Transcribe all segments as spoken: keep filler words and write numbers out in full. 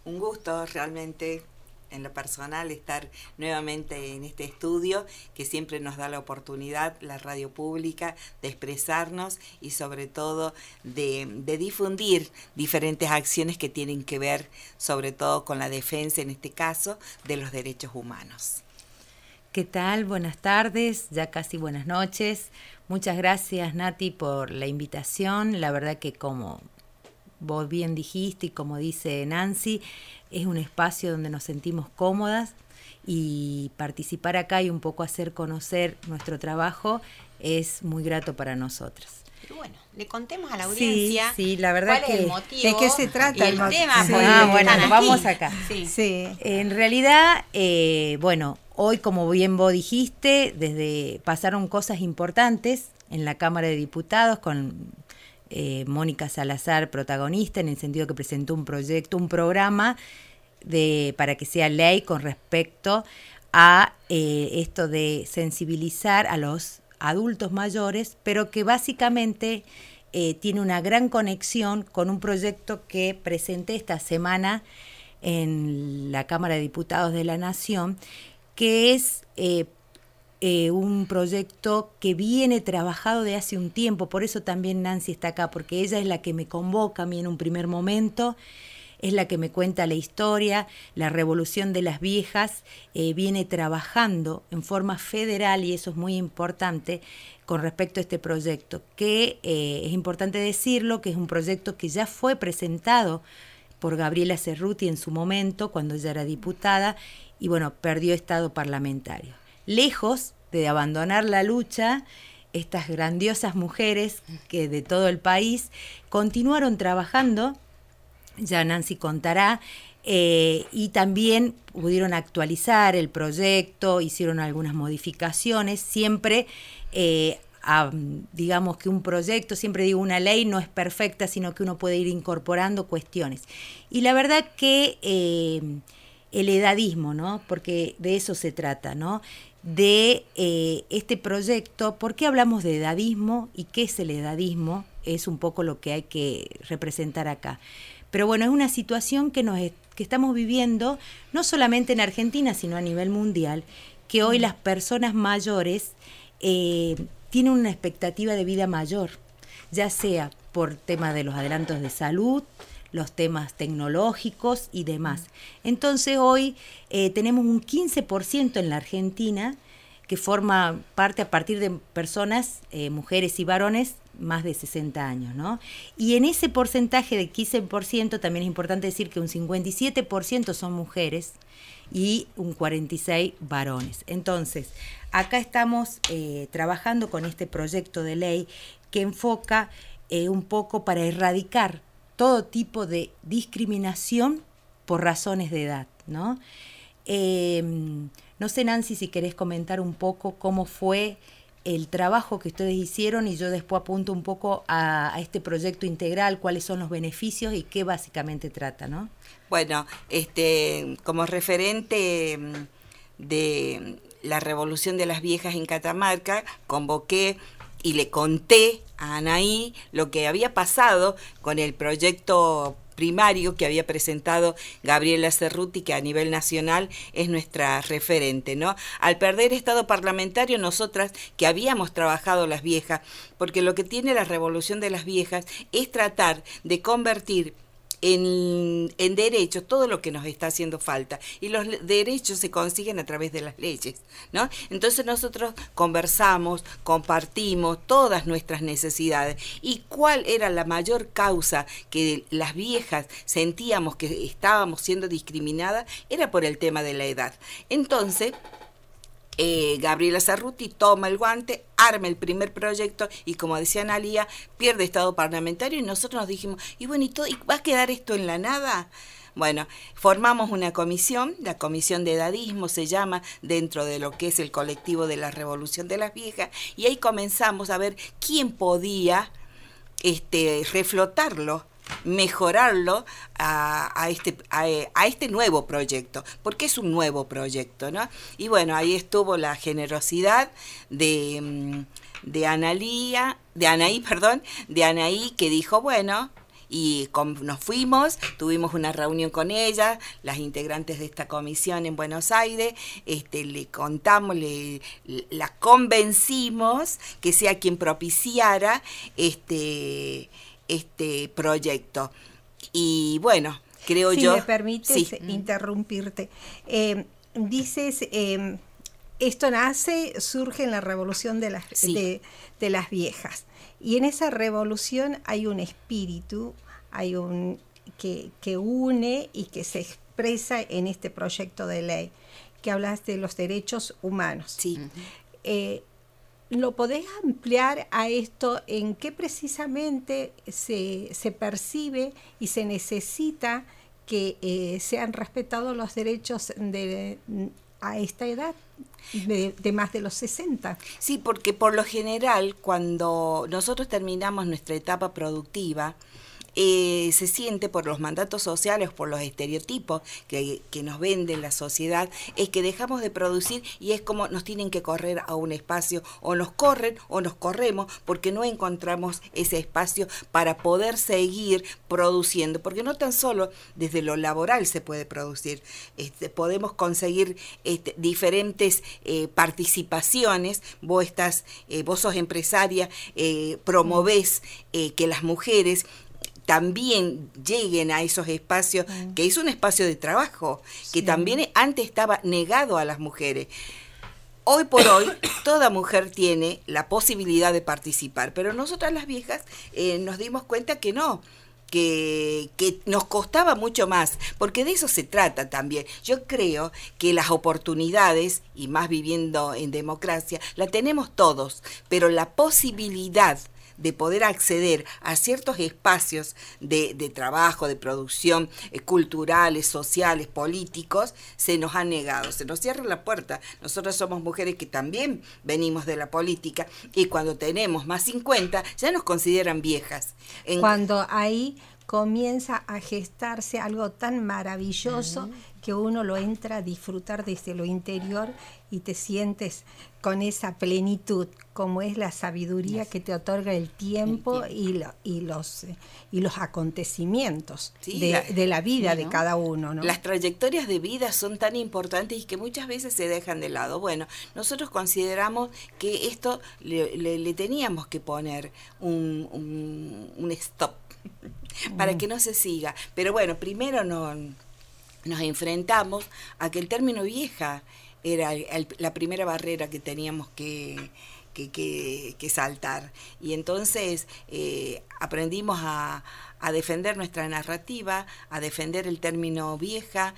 Un gusto realmente en lo personal estar nuevamente en este estudio que siempre nos da la oportunidad, la radio pública, de expresarnos y sobre todo de, de difundir diferentes acciones que tienen que ver sobre todo con la defensa, en este caso, de los derechos humanos. ¿Qué tal? Buenas tardes, ya casi buenas noches. Muchas gracias, Nati, por la invitación. La verdad que como vos bien dijiste y como dice Nancy, es un espacio donde nos sentimos cómodas y participar acá y un poco hacer conocer nuestro trabajo es muy grato para nosotras. Bueno, le contemos a la audiencia sí, sí, la verdad cuál que, es el motivo ¿de qué se trata y el, el tema? Sí. Por Ah, el bueno, están vamos aquí. acá. Sí. Sí. En realidad, eh, bueno, hoy como bien vos dijiste, desde pasaron cosas importantes en la Cámara de Diputados con eh, Mónica Salazar, protagonista, en el sentido que presentó un proyecto, un programa de para que sea ley con respecto a eh, esto de sensibilizar a los adultos mayores, pero que básicamente eh, tiene una gran conexión con un proyecto que presenté esta semana en la Cámara de Diputados de la Nación, que es eh, eh, un proyecto que viene trabajado de hace un tiempo, por eso también Nancy está acá, porque ella es la que me convoca a mí en un primer momento, es la que me cuenta la historia. La Revolución de las Viejas eh, viene trabajando en forma federal, y eso es muy importante con respecto a este proyecto, que eh, es importante decirlo, que es un proyecto que ya fue presentado por Gabriela Cerruti en su momento, cuando ella era diputada, y bueno, perdió estado parlamentario. Lejos de abandonar la lucha, estas grandiosas mujeres que de todo el país continuaron trabajando, ya Nancy contará, eh, y también pudieron actualizar el proyecto, hicieron algunas modificaciones, siempre, eh, a, digamos que un proyecto, siempre digo, una ley no es perfecta, sino que uno puede ir incorporando cuestiones. Y la verdad que eh, el edadismo, ¿no? Porque de eso se trata, ¿no? De eh, este proyecto, ¿por qué hablamos de edadismo y qué es el edadismo? Es un poco lo que hay que representar acá. Pero bueno, es una situación que, nos, que estamos viviendo no solamente en Argentina, sino a nivel mundial, que hoy las personas mayores eh, tienen una expectativa de vida mayor, ya sea por tema de los adelantos de salud, los temas tecnológicos y demás. Entonces hoy eh, tenemos un quince por ciento en la Argentina que forma parte a partir de personas, eh, mujeres y varones, más de sesenta años, ¿no? Y en ese porcentaje de quince por ciento también es importante decir que un cincuenta y siete por ciento son mujeres y un cuarenta y seis por ciento varones. Entonces, acá estamos eh, trabajando con este proyecto de ley que enfoca eh, un poco para erradicar todo tipo de discriminación por razones de edad, ¿no? Eh, no sé, Nancy, si querés comentar un poco cómo fue el trabajo que ustedes hicieron, y yo después apunto un poco a, a este proyecto integral, cuáles son los beneficios y qué básicamente trata, ¿no? Bueno, este, como referente de la Revolución de las Viejas en Catamarca, convoqué y le conté a Anaí lo que había pasado con el proyecto primario que había presentado Gabriela Cerruti, que a nivel nacional es nuestra referente, ¿no? Al perder estado parlamentario, nosotras que habíamos trabajado las viejas, porque lo que tiene la Revolución de las Viejas es tratar de convertir En, en derechos todo lo que nos está haciendo falta, y los derechos se consiguen a través de las leyes, ¿no? Entonces nosotros conversamos, compartimos todas nuestras necesidades, y cuál era la mayor causa que las viejas sentíamos que estábamos siendo discriminadas, era por el tema de la edad. Entonces Eh, Gabriela Cerruti toma el guante, arma el primer proyecto y, como decía Analía, pierde estado parlamentario, y nosotros nos dijimos, y bueno, ¿y, todo, ¿y va a quedar esto en la nada? Bueno, formamos una comisión, la Comisión de Edadismo se llama, dentro de lo que es el colectivo de la Revolución de las Viejas, y ahí comenzamos a ver quién podía este, reflotarlo, mejorarlo a, a, este, a, a este nuevo proyecto, porque es un nuevo proyecto, ¿no? Y bueno, ahí estuvo la generosidad de, de Analía, de Anaí, perdón, de Anaí, que dijo, bueno, Y con, nos fuimos, tuvimos una reunión con ella, las integrantes de esta comisión en Buenos Aires, este, le contamos, le, la convencimos que sea quien propiciara este, este proyecto. Y bueno, creo si yo... Si me permites sí. interrumpirte. Eh, dices... Eh, Esto nace, surge en la revolución de las, sí. de, de las viejas. Y en esa revolución hay un espíritu, hay un que, que une y que se expresa en este proyecto de ley, que hablas de los derechos humanos. Sí. Eh, ¿Lo podés ampliar a esto en qué precisamente se, se percibe y se necesita que eh, sean respetados los derechos de, a esta edad? De, de más de los sesenta. Sí, porque por lo general cuando nosotros terminamos nuestra etapa productiva, eh, se siente por los mandatos sociales, por los estereotipos que, que nos vende la sociedad, es que dejamos de producir y es como nos tienen que correr a un espacio, o nos corren o nos corremos porque no encontramos ese espacio para poder seguir produciendo, porque no tan solo desde lo laboral se puede producir, este, podemos conseguir este, diferentes eh, participaciones. Vos estás, eh, vos sos empresaria, eh, promovés eh, que las mujeres también lleguen a esos espacios, mm. que es un espacio de trabajo, que sí. también antes estaba negado a las mujeres. Hoy por hoy, toda mujer tiene la posibilidad de participar, pero nosotras las viejas eh, nos dimos cuenta que no, que, que nos costaba mucho más, porque de eso se trata también. Yo creo que las oportunidades, y más viviendo en democracia, la tenemos todos, pero la posibilidad de poder acceder a ciertos espacios de, de trabajo, de producción, eh, culturales, sociales, políticos, se nos ha negado, se nos cierra la puerta. Nosotros somos mujeres que también venimos de la política y cuando tenemos más cincuenta ya nos consideran viejas. En... Cuando ahí comienza a gestarse algo tan maravilloso uh-huh. que uno lo entra a disfrutar desde lo interior y te sientes con esa plenitud, como es la sabiduría yes. que te otorga el tiempo, el tiempo. Y, lo, y, los, y los acontecimientos sí, de, la, de la vida bueno, de cada uno, ¿no? Las trayectorias de vida son tan importantes y que muchas veces se dejan de lado. Bueno, nosotros consideramos que esto le, le, le teníamos que poner un, un, un stop para mm. que no se siga. Pero bueno, primero no, nos enfrentamos a que el término vieja era el, el, la primera barrera que teníamos que, que, que, que saltar. Y entonces eh, aprendimos a, a defender nuestra narrativa, a defender el término vieja,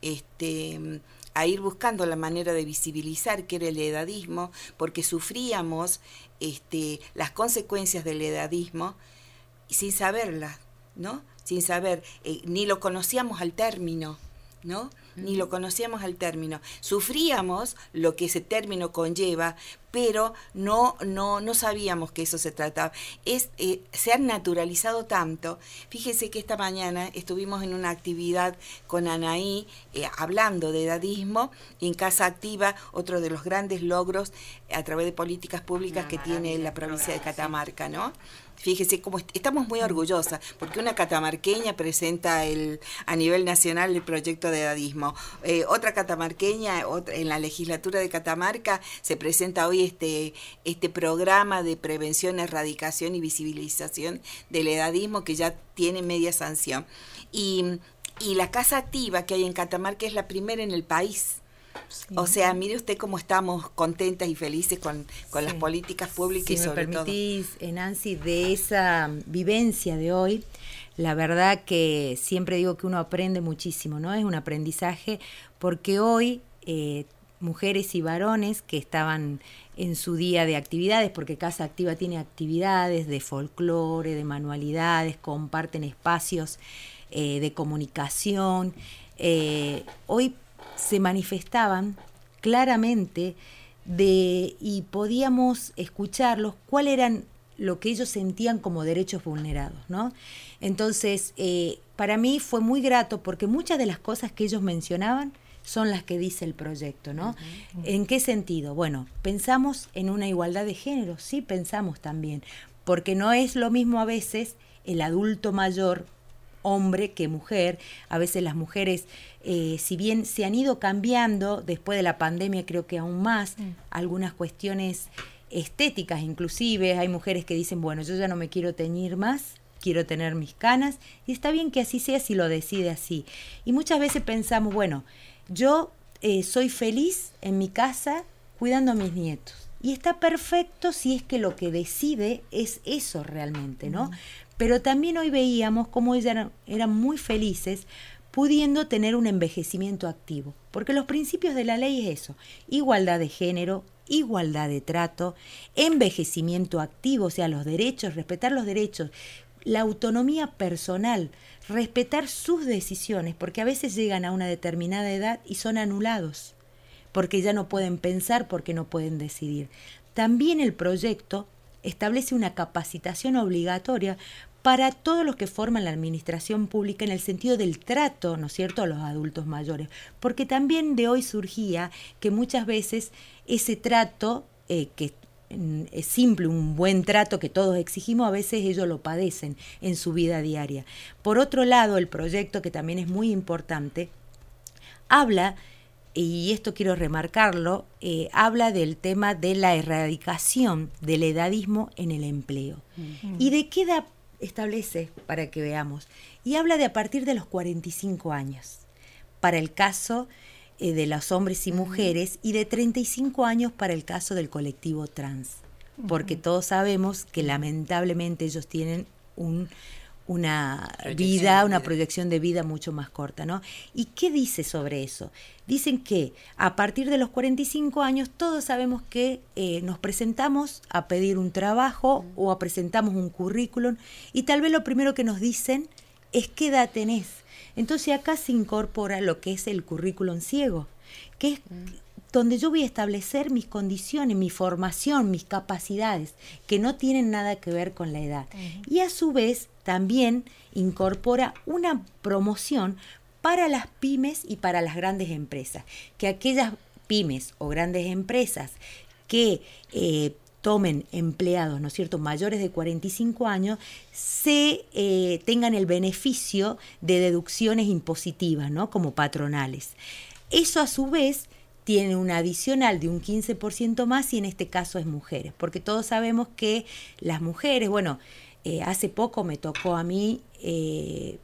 este, a ir buscando la manera de visibilizar qué era el edadismo, porque sufríamos este, las consecuencias del edadismo sin saberlas, ¿no? Sin saber, eh, ni lo conocíamos al término, ¿no? Ni lo conocíamos al término. Sufríamos lo que ese término conlleva, pero no, no, no sabíamos que eso se trataba. Es, eh, se han naturalizado tanto. Fíjese que esta mañana estuvimos en una actividad con Anaí, eh, hablando de edadismo, en Casa Activa, otro de los grandes logros a través de políticas públicas no, que tiene la provincia de Catamarca, ¿no? Fíjese cómo est- estamos muy orgullosas, porque una catamarqueña presenta el, a nivel nacional el proyecto de edadismo. Eh, otra catamarqueña, otra, en la legislatura de Catamarca, se presenta hoy este, este programa de prevención, erradicación y visibilización del edadismo que ya tiene media sanción. Y, y la Casa Activa que hay en Catamarca es la primera en el país. Sí. O sea, mire usted cómo estamos contentas y felices con, con sí. las políticas públicas, si y sobre todo. Si me permitís, Nancy, de esa vivencia de hoy, la verdad que siempre digo que uno aprende muchísimo, ¿no? Es un aprendizaje porque hoy eh, mujeres y varones que estaban en su día de actividades, porque Casa Activa tiene actividades de folclore, de manualidades, comparten espacios eh, de comunicación, eh, hoy se manifestaban claramente de y podíamos escucharlos cuál eran lo que ellos sentían como derechos vulnerados, ¿no? Entonces, eh, para mí fue muy grato porque muchas de las cosas que ellos mencionaban son las que dice el proyecto, ¿no? Uh-huh. ¿En qué sentido? Bueno, pensamos en una igualdad de género, sí pensamos también, porque no es lo mismo a veces el adulto mayor, hombre que mujer. A veces las mujeres, eh, si bien se han ido cambiando, después de la pandemia creo que aún más, mm. algunas cuestiones estéticas inclusive, hay mujeres que dicen, bueno, yo ya no me quiero teñir más, quiero tener mis canas, y está bien que así sea si lo decide así. Y muchas veces pensamos, bueno, yo eh, soy feliz en mi casa cuidando a mis nietos. Y está perfecto si es que lo que decide es eso realmente, ¿no? Mm. Pero también hoy veíamos cómo ellas eran, eran muy felices pudiendo tener un envejecimiento activo. Porque los principios de la ley es eso, igualdad de género, igualdad de trato, envejecimiento activo, o sea, los derechos, respetar los derechos, la autonomía personal, respetar sus decisiones, porque a veces llegan a una determinada edad y son anulados, porque ya no pueden pensar, porque no pueden decidir. También el proyecto establece una capacitación obligatoria para todos los que forman la administración pública en el sentido del trato, ¿no es cierto?, a los adultos mayores, porque también de hoy surgía que muchas veces ese trato, eh, que es simple, un buen trato que todos exigimos, a veces ellos lo padecen en su vida diaria. Por otro lado, el proyecto, que también es muy importante, habla, y esto quiero remarcarlo, eh, habla del tema de la erradicación del edadismo en el empleo. Uh-huh. ¿Y de qué edad establece? Para que veamos. Y habla de a partir de los cuarenta y cinco años, para el caso eh, de los hombres y mujeres, y de treinta y cinco años para el caso del colectivo trans, porque uh-huh. todos sabemos que lamentablemente ellos tienen un... una vida, una proyección de vida mucho más corta, ¿no? ¿Y qué dice sobre eso? Dicen que a partir de los cuarenta y cinco años todos sabemos que eh, nos presentamos a pedir un trabajo mm. o a presentamos un currículum, y tal vez lo primero que nos dicen es qué edad tenés. Entonces acá se incorpora lo que es el currículum ciego, que es mm. donde yo voy a establecer mis condiciones, mi formación, mis capacidades, que no tienen nada que ver con la edad. Uh-huh. Y a su vez también incorpora una promoción para las pymes y para las grandes empresas, que aquellas pymes o grandes empresas que eh, tomen empleados, ¿no es cierto?, mayores de cuarenta y cinco años, se eh, tengan el beneficio de deducciones impositivas, ¿no?, como patronales. Eso a su vez tiene un adicional de un quince por ciento más, y en este caso es mujeres, porque todos sabemos que las mujeres, bueno, eh, hace poco me tocó a mí eh,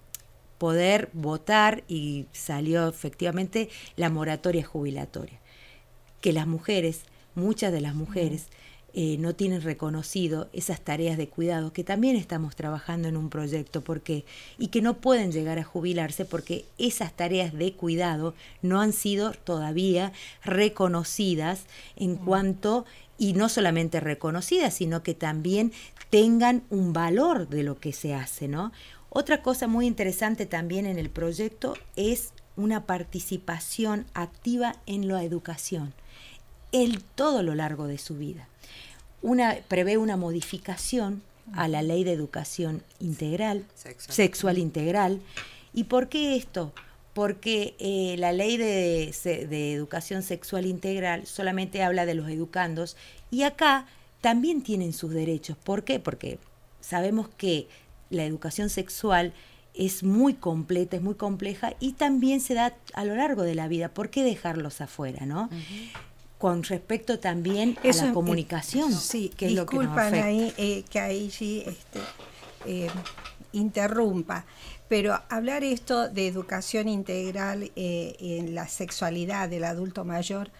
poder votar y salió efectivamente la moratoria jubilatoria, que las mujeres, muchas de las mujeres, eh, no tienen reconocido esas tareas de cuidado, que también estamos trabajando en un proyecto, porque y que no pueden llegar a jubilarse porque esas tareas de cuidado no han sido todavía reconocidas en cuanto, y no solamente reconocidas, sino que también tengan un valor de lo que se hace, ¿no? Otra cosa muy interesante también en el proyecto es una participación activa en la educación, el todo lo largo de su vida. Una, prevé una modificación a la ley de educación integral, sexual, sexual integral. ¿Y por qué esto? Porque eh, la ley de, de educación sexual integral solamente habla de los educandos, y acá también tienen sus derechos. ¿Por qué? Porque sabemos que la educación sexual es muy completa, es muy compleja, y también se da a lo largo de la vida. ¿Por qué dejarlos afuera, no? Uh-huh. Con respecto también a Eso, la comunicación, eh, sí, que es lo que nos afecta. Ahí, eh, que ahí sí este, eh, interrumpa, pero hablar esto de educación integral eh, en la sexualidad del adulto mayor,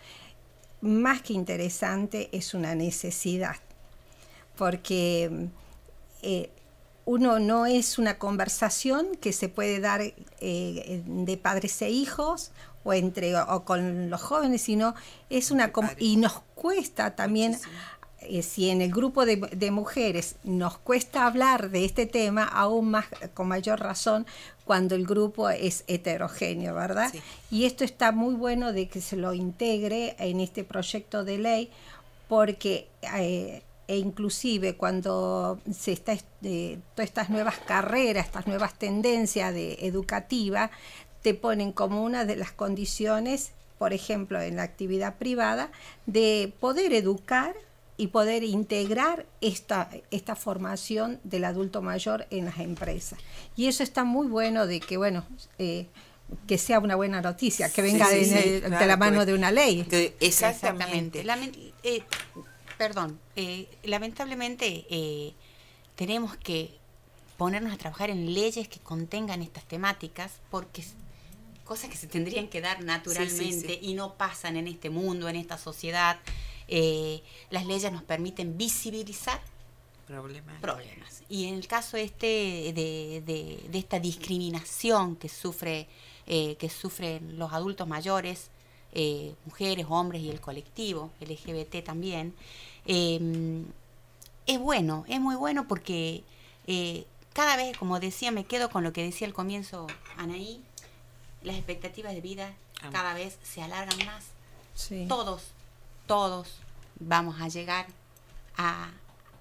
más que interesante, es una necesidad, porque eh, uno no es una conversación que se puede dar eh, de padres e hijos, o entre o con los jóvenes, sino es una com- y nos cuesta también, eh, si en el grupo de, de mujeres nos cuesta hablar de este tema, aún más con mayor razón cuando el grupo es heterogéneo, ¿verdad? Sí. Y esto está muy bueno de que se lo integre en este proyecto de ley, porque eh, e inclusive cuando se está eh, todas estas nuevas carreras, estas nuevas tendencias de educativa, te ponen como una de las condiciones, por ejemplo, en la actividad privada, de poder educar y poder integrar esta, esta formación del adulto mayor en las empresas. Y eso está muy bueno de que, bueno, eh, que sea una buena noticia, que venga sí, sí, de, sí, de, claro, de la mano pues, de una ley. Que, exactamente. exactamente. Lament eh, perdón, eh, lamentablemente eh, tenemos que ponernos a trabajar en leyes que contengan estas temáticas, porque cosas que se tendrían que dar naturalmente sí, sí, sí. y no pasan en este mundo, en esta sociedad. Eh, las leyes nos permiten visibilizar problemas. problemas. Y en el caso este de, de, de esta discriminación que sufre eh, que sufren los adultos mayores, eh, mujeres, hombres y el colectivo L G B T también, eh, es bueno, es muy bueno porque eh, cada vez, como decía, me quedo con lo que decía al comienzo Anaí, las expectativas de vida ah. cada vez se alargan más. Sí. Todos, todos vamos a llegar a,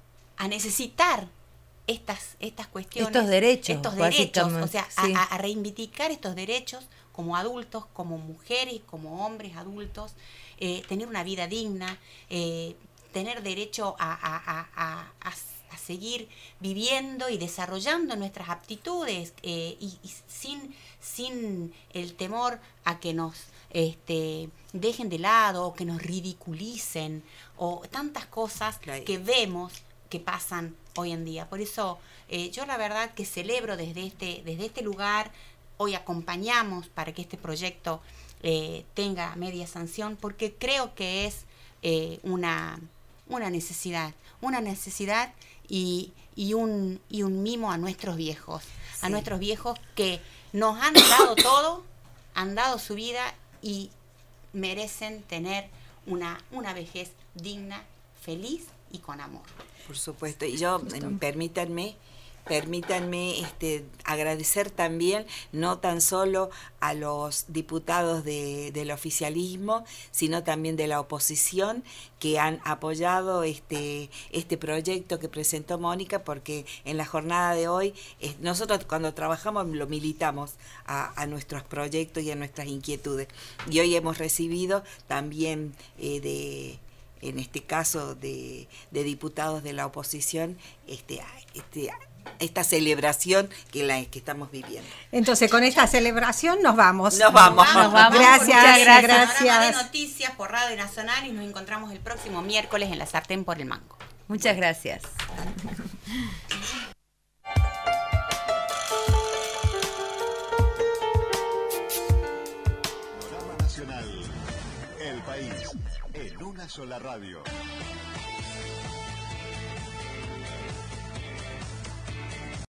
a necesitar estas, estas cuestiones. Estos derechos. Estos derechos, o sea, sí. a, a reivindicar estos derechos como adultos, como mujeres, como hombres adultos, eh, tener una vida digna, eh, tener derecho a, a, a, a, a, a seguir viviendo y desarrollando nuestras aptitudes eh, y, y sin, sin el temor a que nos este, dejen de lado o que nos ridiculicen o tantas cosas claro. que vemos que pasan hoy en día. Por eso eh, yo la verdad que celebro desde este, desde este lugar, hoy acompañamos para que este proyecto eh, tenga media sanción, porque creo que es eh, una, una necesidad, una necesidad y, y, un, y un mimo a nuestros viejos, sí. a nuestros viejos que nos han dado todo, han dado su vida y merecen tener una, una vejez digna, feliz y con amor. Por supuesto, y yo, eh, permítanme, permítanme este, agradecer también, no tan solo a los diputados de, del oficialismo, sino también de la oposición, que han apoyado este, este proyecto que presentó Mónica, porque en la jornada de hoy, eh, nosotros cuando trabajamos lo militamos a, a nuestros proyectos y a nuestras inquietudes. Y hoy hemos recibido también eh, de... en este caso de, de diputados de la oposición, este, este, esta celebración que la que estamos viviendo. Entonces, con esta celebración nos vamos. Nos vamos. Nos vamos. Gracias, gracias. gracias. De noticias por Radio Nacional y nos encontramos el próximo miércoles en La Sartén por el Mango. Muchas gracias. Programa Nacional. El país en una sola radio.